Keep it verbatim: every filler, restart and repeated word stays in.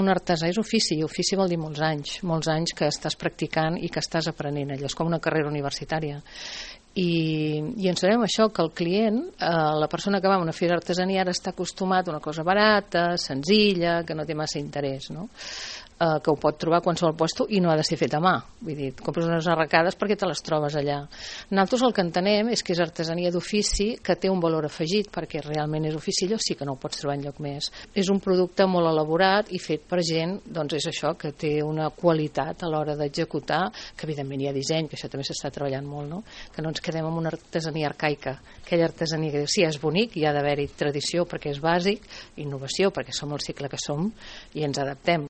Un artesà és ofici, i ofici vol dir molts anys, molts anys que estàs practicant i que estàs aprenent. Allò és com una carrera universitària. I, i ens sabem això, que el client, eh, la persona que va a una fira d'artesania ara està acostumat a una cosa barata, senzilla, que no té massa interès, no? Eh, que ho pot trobar a qualsevol puesto i no ha de ser fet a mà. Vull dir, et compres unes arracades perquè te les trobes allà. Nosaltres el que entenem és que és artesania d'ofici que té un valor afegit, perquè realment és ofici, allò sí que no ho pots trobar enlloc més. És un producte molt elaborat i fet per gent, doncs és això, que té una qualitat a l'hora d'executar, que evidentment hi ha disseny, que això també s'està treballant molt, no? Que no ens quedem amb una artesania arcaica, aquella artesania que sí, és bonic, hi ha d'haver-hi tradició perquè és bàsic, innovació perquè som el segle que som i ens adaptem.